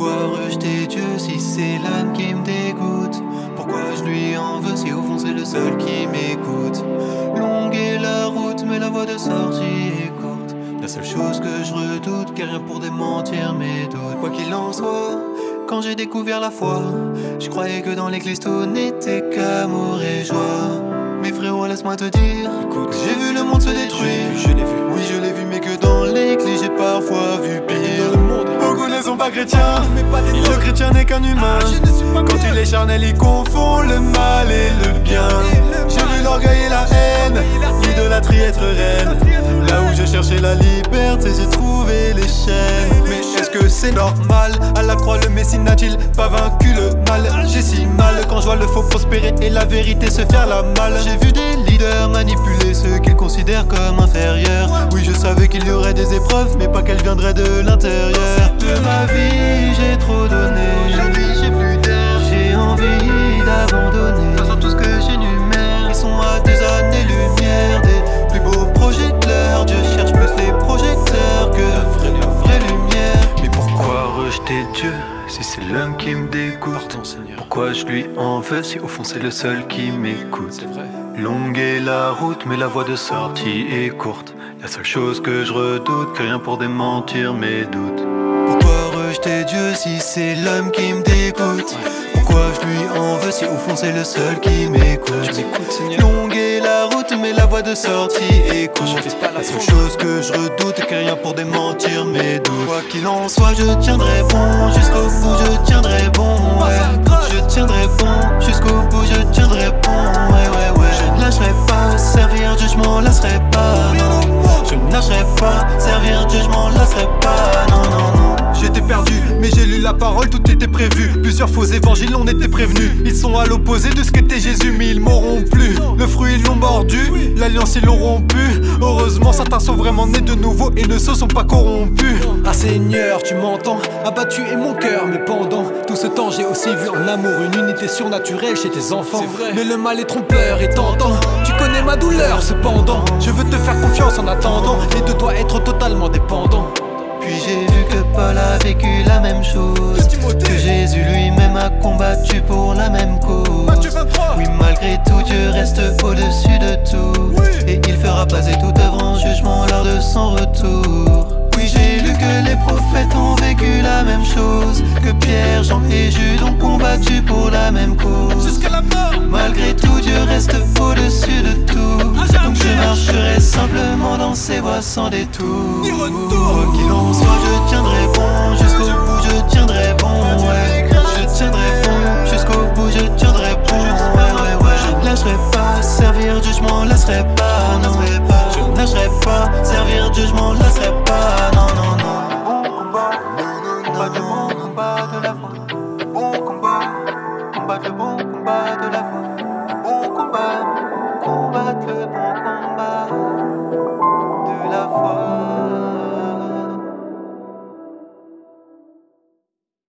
Pourquoi rejeter Dieu si c'est l'âme qui me dégoûte? Pourquoi je lui en veux si au fond c'est le seul qui m'écoute? Longue est la route mais la voie de sortie est courte. La seule chose que je redoute, car rien pour démentir mes doutes. Quoi qu'il en soit, quand j'ai découvert la foi, je croyais que dans l'église tout n'était qu'amour et joie. Mais frérot, laisse-moi te dire, écoute, j'ai vu le monde se détruire. Oui, je l'ai vu, mais que dans l'église j'ai parfois vu pire. Beaucoup ne sont pas chrétiens, et le chrétien n'est qu'un humain. Quand il est charnel, il confond le mal et le bien. J'ai vu l'orgueil et la haine, l'idolâtrie être reine. Là où je cherchais la liberté, j'ai trouvé les chaînes. Mais est-ce que c'est normal? À la croix, le Messie n'a-t-il pas vaincu le mal? J'ai si mal quand je vois le faux prospérer et la vérité se faire la malle. J'ai vu des leaders manipuler ceux qu'ils considèrent comme inférieurs. Oui, je savais qu'il y aurait des épreuves, mais pas qu'elles viendraient de l'intérieur. De ma vie, j'ai trop donné. Aujourd'hui, j'ai plus d'air. J'ai envie d'abandonner. Faisant tout ce que j'énumère, ils sont à des années-lumière des plus beaux projets de l'heure. Dieu cherche plus les projecteurs que la vraie lumière. Mais pourquoi rejeter Dieu si c'est l'homme qui me dégoûte? Pourquoi je lui en veux si au fond c'est le seul qui m'écoute? Longue est la route mais la voie de sortie est courte. La seule chose que je redoute, que rien pour démentir mes doutes. Pourquoi rejeter Dieu si c'est l'homme qui me dégoûte? Pourquoi je lui en veux si au fond c'est le seul qui m'écoute? Longue est la route mais la voie de sortie est courte. La seule chose que je redoute, que rien pour démentir mes doutes. Quoi qu'il en soit, je tiendrai bon jusqu'au bout, je tiendrai bon, ouais. Je tiendrai bon jusqu'au bout, je tiendrai bon, ouais, ouais, ouais. Je ne lâcherai pas, servir Dieu, je m'en lasserai pas, non. Je ne lâcherai pas, servir Dieu, je m'en lasserai pas, non, non, non. J'étais perdu, mais j'ai lu la parole, tout était prévu. Plusieurs faux évangiles, on était prévenus. Ils sont à l'opposé de ce qu'était Jésus, mais ils m'auront plu. Le fruit, ils l'ont mordu, l'alliance, ils l'ont rompu. Heureusement, certains sont vraiment nés de nouveau et ne se sont pas corrompus. Ah Seigneur, tu m'entends? Abattu est mon cœur, mais pendant tout ce temps, j'ai aussi vu en amour une unité surnaturelle chez tes enfants. Mais le mal est trompeur et tentant. Tu connais ma douleur, cependant. Je veux te faire confiance en attendant et de toi être totalement dépendant. Puis j'ai vu que Paul a vécu la même chose, que Jésus lui-même a combattu pour la même cause. Oui, malgré tout, Dieu reste au-dessus de tout, et il fera passer toute œuvre en jugement lors de son retour. Oui, j'ai lu que les prophètes ont vécu la même chose, que Pierre, Jean et Jude ont combattu pour la même cause. Jusqu'à la mort. Malgré tout, Dieu reste au-dessus de tout, donc je marcherai simplement dans ses voies sans détour. Quoi qu'il en soit, je tiendrai bon jusqu'au bout, je tiendrai bon, ouais. Je tiendrai bon jusqu'au bout, je tiendrai bon, ouais, ouais, ouais. Je ne lâcherai pas, servir Dieu, je m'en lasserai pas, non. Je ne lâcherai pas, servir Dieu, je m'en lasserai pas, non, non, non. Bon combat, combattre le bon combat de la foi. Bon combat, combattre le bon combat de la foi.